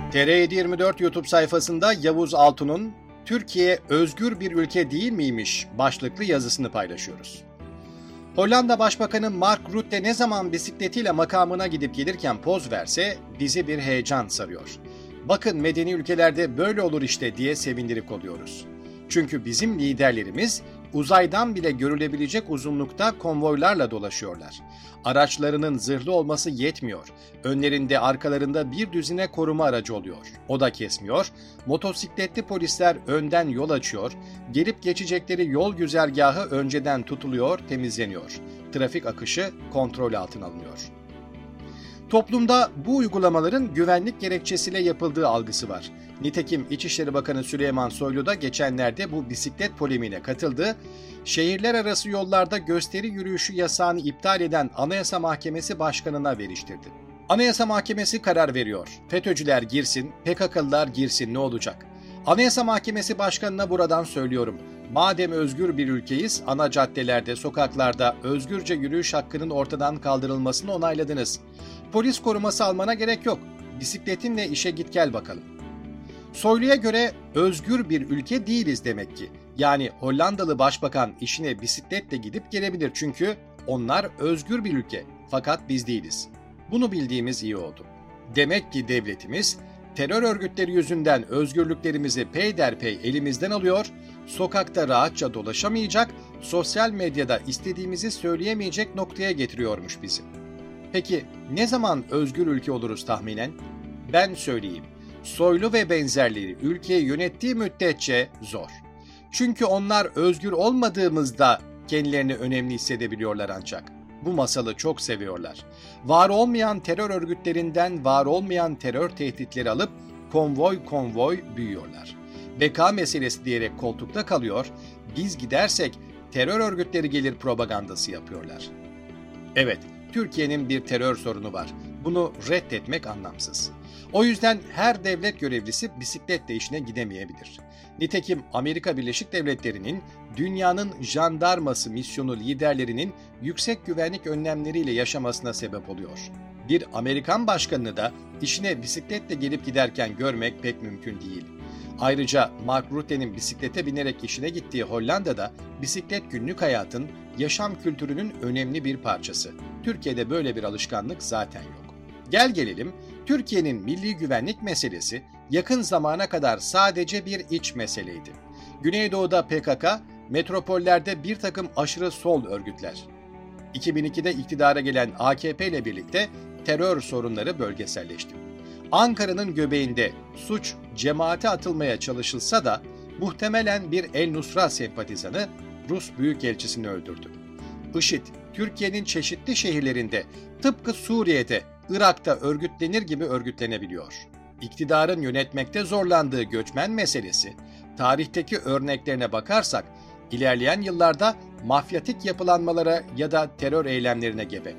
TR724 YouTube sayfasında Yavuz Altun'un "Türkiye özgür bir ülke değil miymiş?" başlıklı yazısını paylaşıyoruz. Hollanda Başbakanı Mark Rutte ne zaman bisikletiyle makamına gidip gelirken poz verse bizi bir heyecan sarıyor. "Bakın medeni ülkelerde böyle olur işte" diye sevindirik oluyoruz. Çünkü bizim liderlerimiz uzaydan bile görülebilecek uzunlukta konvoylarla dolaşıyorlar. Araçlarının zırhlı olması yetmiyor. Önlerinde, arkalarında bir düzine koruma aracı oluyor. O da kesmiyor. Motosikletli polisler önden yol açıyor. Gelip geçecekleri yol güzergahı önceden tutuluyor, temizleniyor. Trafik akışı kontrol altına alınıyor. Toplumda bu uygulamaların güvenlik gerekçesiyle yapıldığı algısı var. Nitekim İçişleri Bakanı Süleyman Soylu da geçenlerde bu bisiklet polemiğine katıldı. Şehirler arası yollarda gösteri yürüyüşü yasağını iptal eden Anayasa Mahkemesi Başkanı'na veriştirdi. Anayasa Mahkemesi karar veriyor. FETÖ'cüler girsin, PKK'lılar girsin, ne olacak? Anayasa Mahkemesi Başkanı'na buradan söylüyorum. Madem özgür bir ülkeyiz, ana caddelerde, sokaklarda özgürce yürüyüş hakkının ortadan kaldırılmasını onayladınız. Polis koruması almana gerek yok. Bisikletinle işe git gel bakalım. Soylu'ya göre özgür bir ülke değiliz demek ki. Yani Hollandalı Başbakan işine bisikletle gidip gelebilir çünkü onlar özgür bir ülke. Fakat biz değiliz. Bunu bildiğimiz iyi oldu. Demek ki devletimiz terör örgütleri yüzünden özgürlüklerimizi peyderpey elimizden alıyor, sokakta rahatça dolaşamayacak, sosyal medyada istediğimizi söyleyemeyecek noktaya getiriyormuş bizi. Peki ne zaman özgür ülke oluruz tahminen? Ben söyleyeyim. Soylu ve benzerleri ülkeyi yönettiği müddetçe zor. Çünkü onlar özgür olmadığımızda kendilerini önemli hissedebiliyorlar ancak. Bu masalı çok seviyorlar. Var olmayan terör örgütlerinden var olmayan terör tehditleri alıp konvoy konvoy büyüyorlar. Beka meselesi diyerek koltukta kalıyor, biz gidersek terör örgütleri gelir propagandası yapıyorlar. Evet, Türkiye'nin bir terör sorunu var. Bunu reddetmek anlamsız. O yüzden her devlet görevlisi bisikletle işine gidemeyebilir. Nitekim Amerika Birleşik Devletleri'nin dünyanın jandarması misyonu liderlerinin yüksek güvenlik önlemleriyle yaşamasına sebep oluyor. Bir Amerikan başkanını da işine bisikletle gelip giderken görmek pek mümkün değil. Ayrıca Mark Rutte'nin bisiklete binerek işine gittiği Hollanda'da bisiklet günlük hayatın, yaşam kültürünün önemli bir parçası. Türkiye'de böyle bir alışkanlık zaten yok. Gel gelelim, Türkiye'nin milli güvenlik meselesi yakın zamana kadar sadece bir iç meseleydi. Güneydoğu'da PKK, metropollerde bir takım aşırı sol örgütler. 2002'de iktidara gelen AKP ile birlikte terör sorunları bölgeselleşti. Ankara'nın göbeğinde suç cemaate atılmaya çalışılsa da muhtemelen bir El-Nusra sempatizanı Rus büyükelçisini öldürdü. IŞİD, Türkiye'nin çeşitli şehirlerinde tıpkı Suriye'de, Irak'ta örgütlenir gibi örgütlenebiliyor. İktidarın yönetmekte zorlandığı göçmen meselesi, tarihteki örneklerine bakarsak ilerleyen yıllarda mafyatik yapılanmalara ya da terör eylemlerine gebe.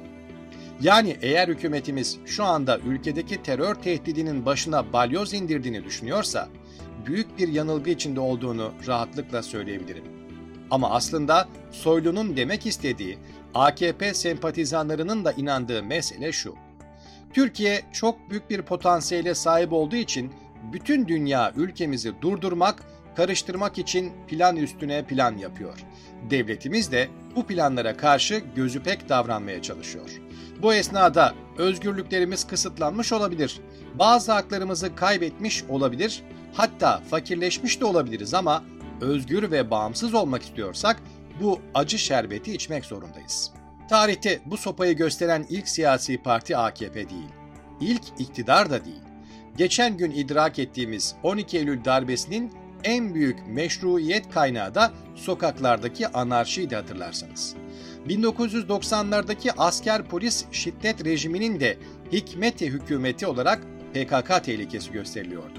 Yani eğer hükümetimiz şu anda ülkedeki terör tehdidinin başına balyoz indirdiğini düşünüyorsa, büyük bir yanılgı içinde olduğunu rahatlıkla söyleyebilirim. Ama aslında Soylu'nun demek istediği, AKP sempatizanlarının da inandığı mesele şu. Türkiye çok büyük bir potansiyele sahip olduğu için bütün dünya ülkemizi durdurmak, karıştırmak için plan üstüne plan yapıyor. Devletimiz de bu planlara karşı gözü pek davranmaya çalışıyor. Bu esnada özgürlüklerimiz kısıtlanmış olabilir, bazı haklarımızı kaybetmiş olabilir, hatta fakirleşmiş de olabiliriz ama özgür ve bağımsız olmak istiyorsak bu acı şerbeti içmek zorundayız. Tarihte bu sopayı gösteren ilk siyasi parti AKP değil, ilk iktidar da değil. Geçen gün idrak ettiğimiz 12 Eylül darbesinin en büyük meşruiyet kaynağı da sokaklardaki anarşiydi hatırlarsanız. 1990'lardaki asker polis şiddet rejiminin de hikmeti hükümeti olarak PKK tehlikesi gösteriliyordu.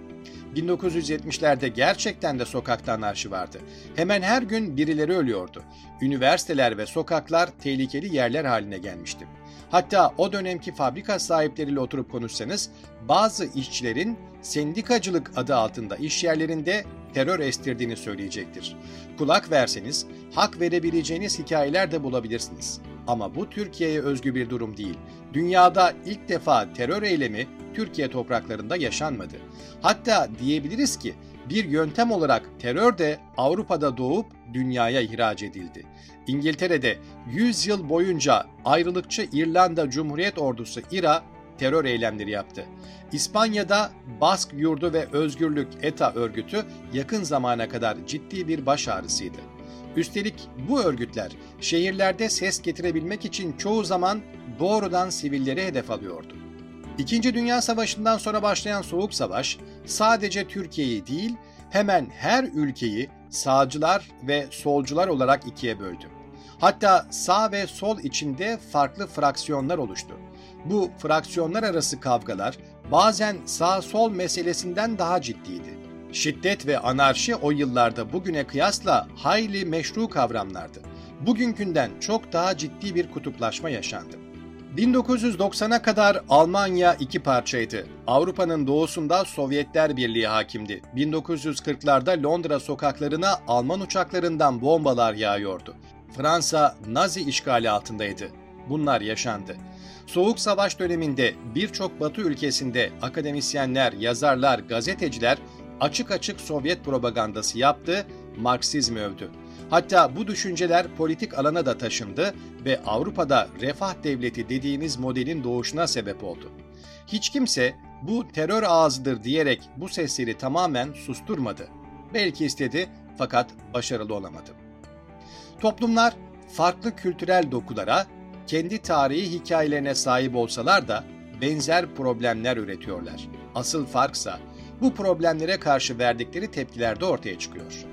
1970'lerde gerçekten de sokakta anarşi vardı. Hemen her gün birileri ölüyordu. Üniversiteler ve sokaklar tehlikeli yerler haline gelmişti. Hatta o dönemki fabrika sahipleriyle oturup konuşsanız bazı işçilerin sendikacılık adı altında iş yerlerinde terör estirdiğini söyleyecektir. Kulak verseniz hak verebileceğiniz hikayeler de bulabilirsiniz. Ama bu Türkiye'ye özgü bir durum değil. Dünyada ilk defa terör eylemi Türkiye topraklarında yaşanmadı. Hatta diyebiliriz ki bir yöntem olarak terör de Avrupa'da doğup dünyaya ihraç edildi. İngiltere'de 100 yıl boyunca ayrılıkçı İrlanda Cumhuriyet Ordusu İRA terör eylemleri yaptı. İspanya'da Bask Yurdu ve Özgürlük ETA örgütü yakın zamana kadar ciddi bir baş ağrısıydı. Üstelik bu örgütler şehirlerde ses getirebilmek için çoğu zaman doğrudan sivilleri hedef alıyordu. İkinci Dünya Savaşı'ndan sonra başlayan Soğuk Savaş sadece Türkiye'yi değil, hemen her ülkeyi sağcılar ve solcular olarak ikiye böldü. Hatta sağ ve sol içinde farklı fraksiyonlar oluştu. Bu fraksiyonlar arası kavgalar bazen sağ-sol meselesinden daha ciddiydi. Şiddet ve anarşi o yıllarda bugüne kıyasla hayli meşru kavramlardı. Bugünkünden çok daha ciddi bir kutuplaşma yaşandı. 1990'a kadar Almanya iki parçaydı. Avrupa'nın doğusunda Sovyetler Birliği hakimdi. 1940'larda Londra sokaklarına Alman uçaklarından bombalar yağıyordu. Fransa Nazi işgali altındaydı. Bunlar yaşandı. Soğuk Savaş döneminde birçok Batı ülkesinde akademisyenler, yazarlar, gazeteciler açık açık Sovyet propagandası yaptı, Marksizmi övdü. Hatta bu düşünceler politik alana da taşındı ve Avrupa'da refah devleti dediğimiz modelin doğuşuna sebep oldu. Hiç kimse bu terör ağzıdır diyerek bu sesleri tamamen susturmadı. Belki istedi fakat başarılı olamadı. Toplumlar farklı kültürel dokulara, kendi tarihi hikayelerine sahip olsalar da benzer problemler üretiyorlar. Asıl farksa bu problemlere karşı verdikleri tepkilerde ortaya çıkıyor.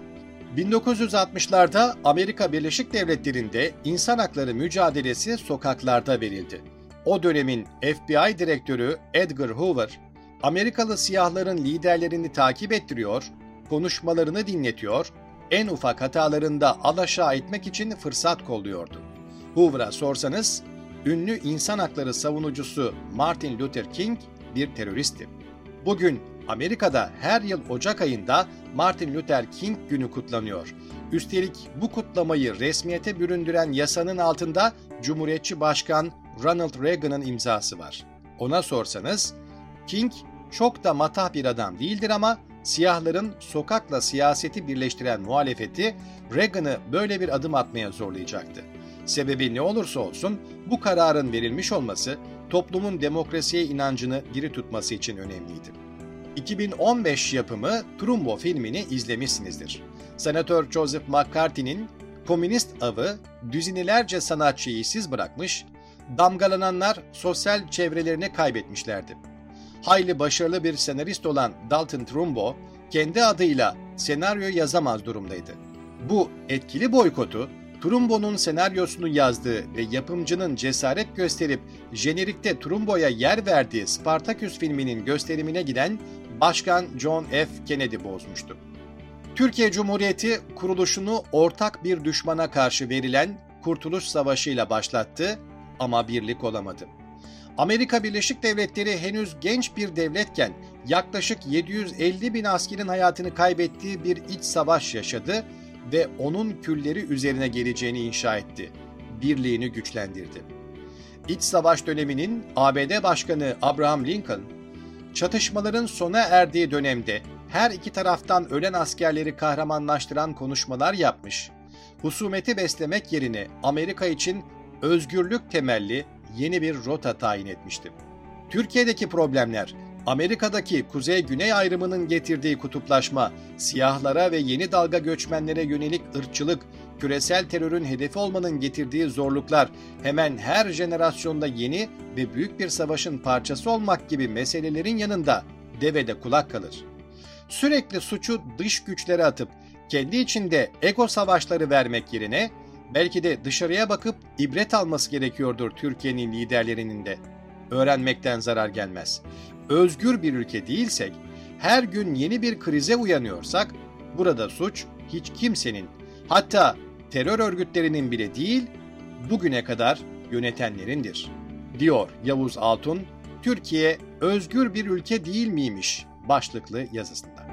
1960'larda Amerika Birleşik Devletleri'nde insan hakları mücadelesi sokaklarda verildi. O dönemin FBI direktörü Edgar Hoover, Amerikalı siyahların liderlerini takip ettiriyor, konuşmalarını dinletiyor, en ufak hatalarında alaşağı etmek için fırsat kolluyordu. Hoover'a sorsanız, ünlü insan hakları savunucusu Martin Luther King bir teröristti. Bugün Amerika'da her yıl Ocak ayında Martin Luther King günü kutlanıyor. Üstelik bu kutlamayı resmiyete büründüren yasanın altında Cumhuriyetçi Başkan Ronald Reagan'ın imzası var. Ona sorsanız, King çok da matah bir adam değildir ama siyahların sokakla siyaseti birleştiren muhalefeti Reagan'ı böyle bir adım atmaya zorlayacaktı. Sebebi ne olursa olsun bu kararın verilmiş olması toplumun demokrasiye inancını diri tutması için önemliydi. 2015 yapımı Trumbo filmini izlemişsinizdir. Senatör Joseph McCarthy'nin komünist avı düzinelerce sanatçıyı işsiz bırakmış, damgalananlar sosyal çevrelerini kaybetmişlerdi. Hayli başarılı bir senarist olan Dalton Trumbo, kendi adıyla senaryo yazamaz durumdaydı. Bu etkili boykotu, Trumbo'nun senaryosunu yazdığı ve yapımcının cesaret gösterip jenerikte Trumbo'ya yer verdiği Spartaküs filminin gösterimine giden Başkan John F. Kennedy bozmuştu. Türkiye Cumhuriyeti kuruluşunu ortak bir düşmana karşı verilen Kurtuluş Savaşı ile başlattı ama birlik olamadı. Amerika Birleşik Devletleri henüz genç bir devletken yaklaşık 750 bin askerin hayatını kaybettiği bir iç savaş yaşadı ve onun külleri üzerine geleceğini inşa etti. Birliğini güçlendirdi. İç savaş döneminin ABD Başkanı Abraham Lincoln, çatışmaların sona erdiği dönemde her iki taraftan ölen askerleri kahramanlaştıran konuşmalar yapmış, husumeti beslemek yerine Amerika için özgürlük temelli yeni bir rota tayin etmişti. Türkiye'deki problemler, Amerika'daki kuzey-güney ayrımının getirdiği kutuplaşma, siyahlara ve yeni dalga göçmenlere yönelik ırkçılık, küresel terörün hedefi olmanın getirdiği zorluklar, hemen her jenerasyonda yeni ve büyük bir savaşın parçası olmak gibi meselelerin yanında devede kulak kalır. Sürekli suçu dış güçlere atıp kendi içinde ego savaşları vermek yerine belki de dışarıya bakıp ibret alması gerekiyordur Türkiye'nin liderlerinin de. Öğrenmekten zarar gelmez. Özgür bir ülke değilsek, her gün yeni bir krize uyanıyorsak, burada suç hiç kimsenin, hatta terör örgütlerinin bile değil, bugüne kadar yönetenlerindir, diyor Yavuz Altun, Türkiye özgür bir ülke değil miymiş başlıklı yazısında.